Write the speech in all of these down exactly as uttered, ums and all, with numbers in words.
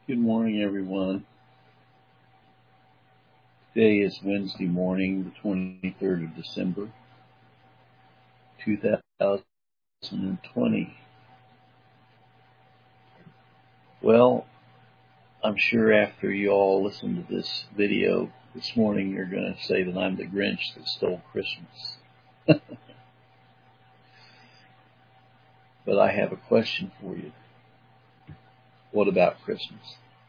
Good morning, everyone. Today is Wednesday morning, the twenty-third of December, two thousand twenty. Well, I'm sure after you all listen to this video this morning, you're going to say that I'm the Grinch that stole Christmas. But I have a question for you. What about Christmas?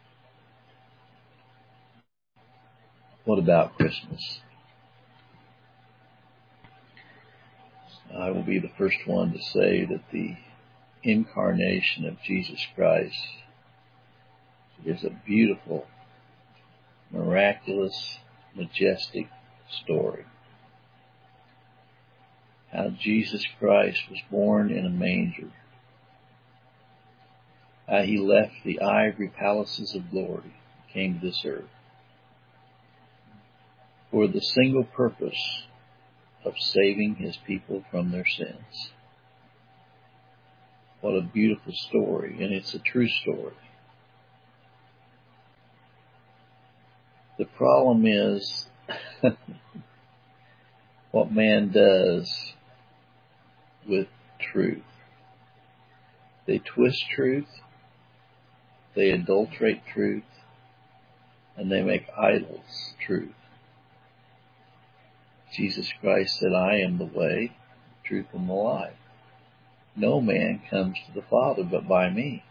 What about Christmas? I will be the first one to say that the incarnation of Jesus Christ is a beautiful, miraculous, majestic story. How Jesus Christ was born in a manger. How he left the ivory palaces of glory, came to this earth for the single purpose of saving his people from their sins. What a beautiful story, and it's a true story. The problem is what man does with truth. They twist truth, they adulterate truth, and they make idols truth. Jesus Christ said, I am the way, the truth, and the life. No man comes to the Father but by me.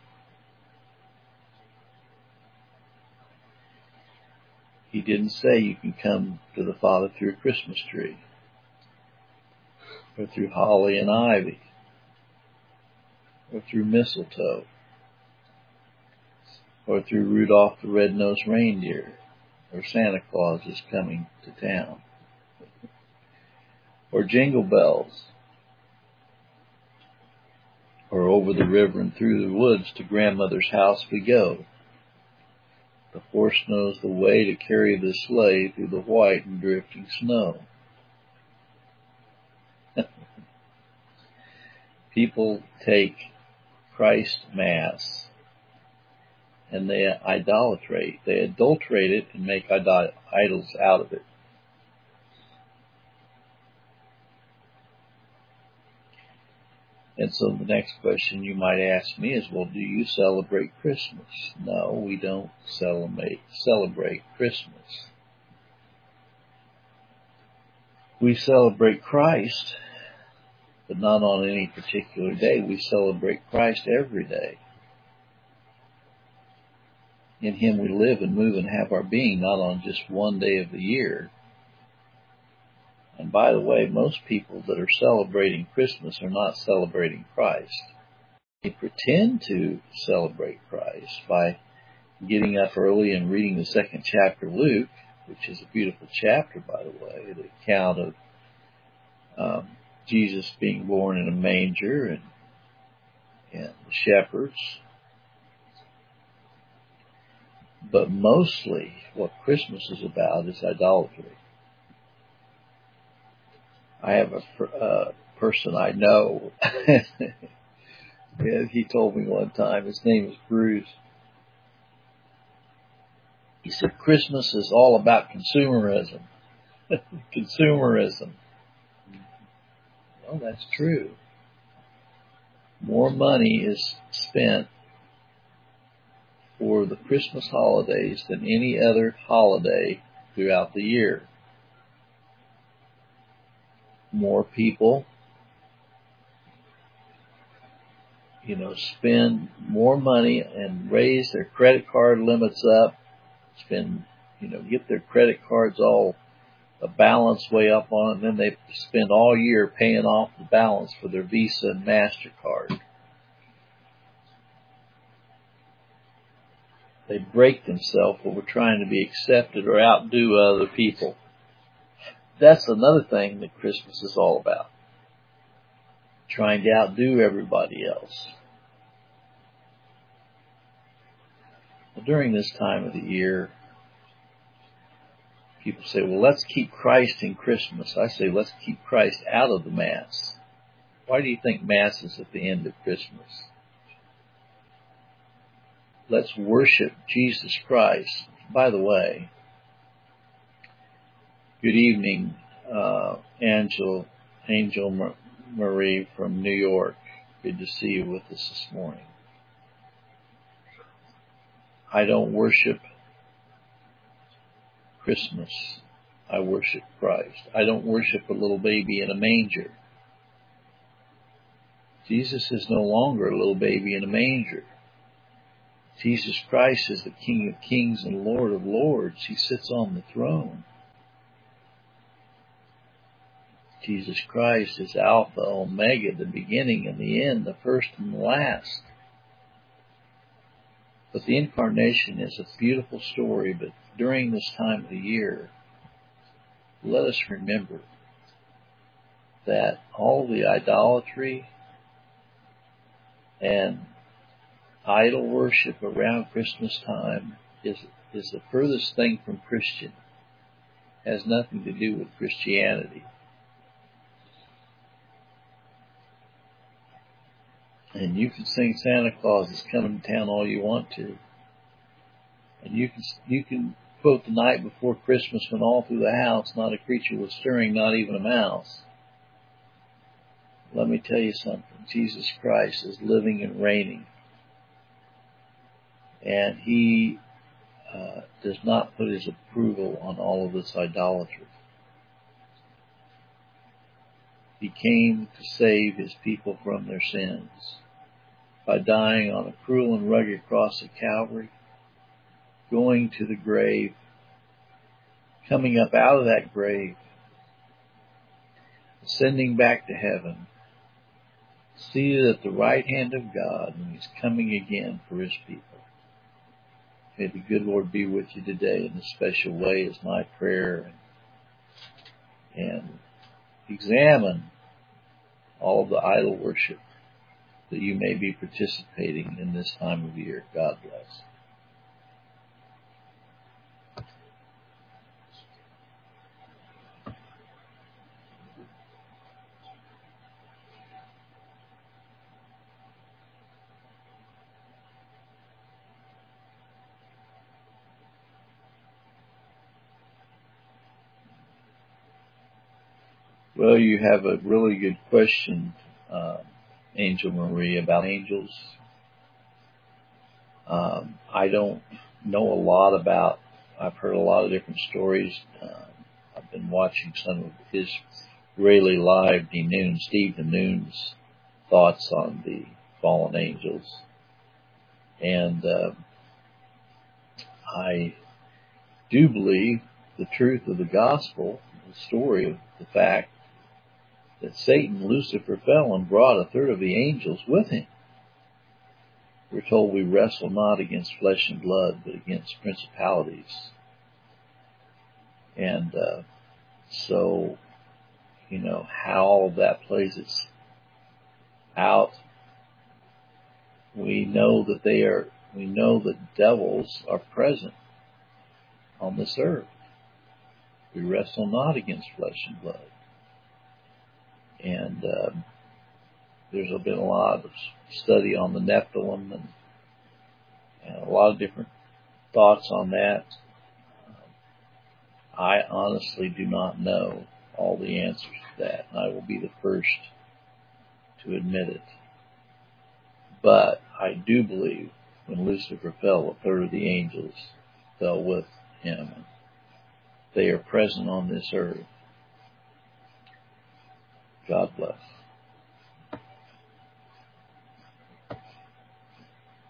He didn't say you can come to the Father through a Christmas tree, or through holly and ivy, or through mistletoe, or through Rudolph the Red-Nosed Reindeer, or Santa Claus is coming to town, or jingle bells, or over the river and through the woods to grandmother's house we go. The horse knows the way to carry the sleigh through the white and drifting snow. People take Christ Mass and they idolatrate. They adulterate it and make idols out of it. And so the next question you might ask me is, well, do you celebrate Christmas? No, we don't celebrate, celebrate Christmas. We celebrate Christ, but not on any particular day. We celebrate Christ every day. In him we live and move and have our being, not on just one day of the year. And by the way, most people that are celebrating Christmas are not celebrating Christ. They pretend to celebrate Christ by getting up early and reading the second chapter of Luke, which is a beautiful chapter, by the way, the account of um, Jesus being born in a manger and, and the shepherds. But mostly what Christmas is about is idolatry. I have a uh, person I know, and he told me one time, his name is Bruce. He said, Christmas is all about consumerism. Consumerism. Well, that's true. More money is spent for the Christmas holidays than any other holiday throughout the year. More people, you know, spend more money and raise their credit card limits up, spend, you know, get their credit cards all a balance way up on it, and then they spend all year paying off the balance for their Visa and MasterCard. They break themselves over trying to be accepted or outdo other people. That's another thing that Christmas is all about. Trying to outdo everybody else. Well, during this time of the year, people say, well, let's keep Christ in Christmas. I say, let's keep Christ out of the Mass. Why do you think Mass is at the end of Christmas? let's worship Jesus Christ. By the way, good evening, uh, Angel, Angel Marie from New York. Good to see you with us this morning. I don't worship Christmas. I worship Christ. I don't worship a little baby in a manger. Jesus is no longer a little baby in a manger. Jesus Christ is the King of Kings and Lord of Lords. He sits on the throne. Jesus Christ is Alpha, Omega, the beginning and the end, the first and the last. But the incarnation is a beautiful story, but during this time of the year, let us remember that all the idolatry and idol worship around Christmas time is, is the furthest thing from Christian. It has nothing to do with Christianity. And you can sing Santa Claus is coming to town all you want to. And you can you can quote the night before Christmas when all through the house not a creature was stirring, not even a mouse. Let me tell you something. Jesus Christ is living and reigning. And He uh, does not put His approval on all of this idolatry. He came to save His people from their sins by dying on a cruel and rugged cross at Calvary, going to the grave, coming up out of that grave, ascending back to heaven, seated at the right hand of God, and He's coming again for His people. May the good Lord be with you today in a special way is my prayer. And, and examine all of the idol worship that you may be participating in this time of year. God bless. Well, you have a really good question, uh, Angel Marie, about angels. Um, I don't know a lot about, I've heard a lot of different stories. Um, I've been watching some of his Israeli Live, Noon, Steve Noon's thoughts on the fallen angels. And uh, I do believe the truth of the gospel, the story of the fact that Satan, Lucifer, fell and brought a third of the angels with him. We're told we wrestle not against flesh and blood, but against principalities. And uh, so, you know, how all of that plays its out, we know that they are, we know that devils are present on this earth. We wrestle not against flesh and blood. And uh, there's been a lot of study on the Nephilim and, and a lot of different thoughts on that. I honestly do not know all the answers to that, and I will be the first to admit it. But I do believe when Lucifer fell, a third of the angels fell with him. And they are present on this earth. God bless.